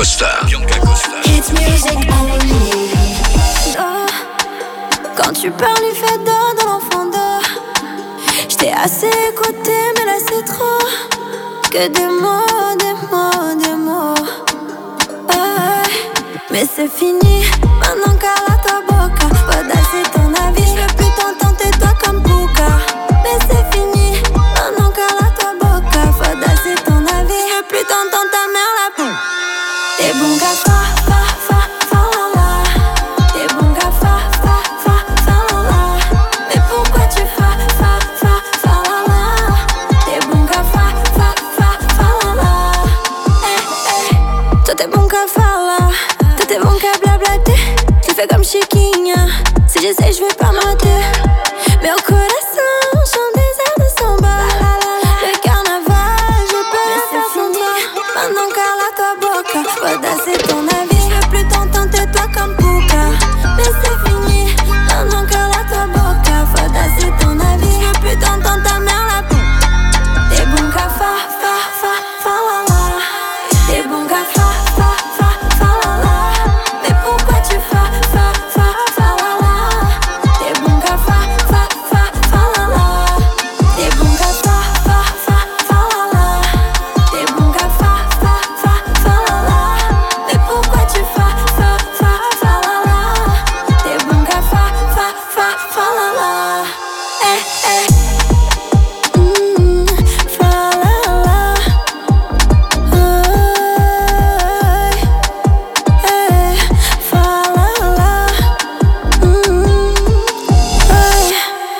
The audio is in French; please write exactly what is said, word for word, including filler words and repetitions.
Costa. Bianca Costa. It's music only. Oh, quand tu parles, il fait dos dans l'enfant d'or. J't'ai assez écouté, mais là c'est trop. Que des mots, des mots, des mots. Ouais, mais c'est fini. Maintenant cala tua boca. Foda c'est ton avis. J'veux plus t'entendre, tais-toi comme Puka. Mais c'est fini. Maintenant cala tua boca. Foda c'est ton avis. J'veux plus t'entendre, ta mère la poule. T'es bon gars, fa, fa, fa, fa, la, la. T'es bon gars, fa, fa, fa, fa, la, la. Mais pourquoi tu fa, fa, fa, fa, la, la. T'es bon gars, fa, fa, fa, fa, la, la. Eh, eh. Toi t'es bon gars, fa, la. Toi t'es bon gars, blablater. Tu fais comme Chiquinha. Si j'essaie, j'vais pas mater. Mais au corazon, chante des airs de samba. Le carnaval, je peux le faire sans toi. Maintenant cala tua boca. Foda c'est ton avis. J'veux plus t'entendre, tais-toi comme Puka. Mais c'est fini. Maintenant cala tua boca. Foda c'est ton avis. J'veux plus t'entendre, ta mère la poule. T'es bon gars, fa, fa, fa, fa, la, la. T'es bon gars, fa, fa, fa, fa, la, la. Mais pourquoi tu fa, fa, fa, fa, la, la. T'es bon gars, fa, fa, fa, fa, la, la. T'es bon gars, fa, fa, fa, fa, la, la. T'es bon gars, fa, fa, fa, fa, la, la. Mais pourquoi tu fa, fa, fa, fa, la, la. T'es bon gars, fa, fa, fa, fa, la, la. Eh,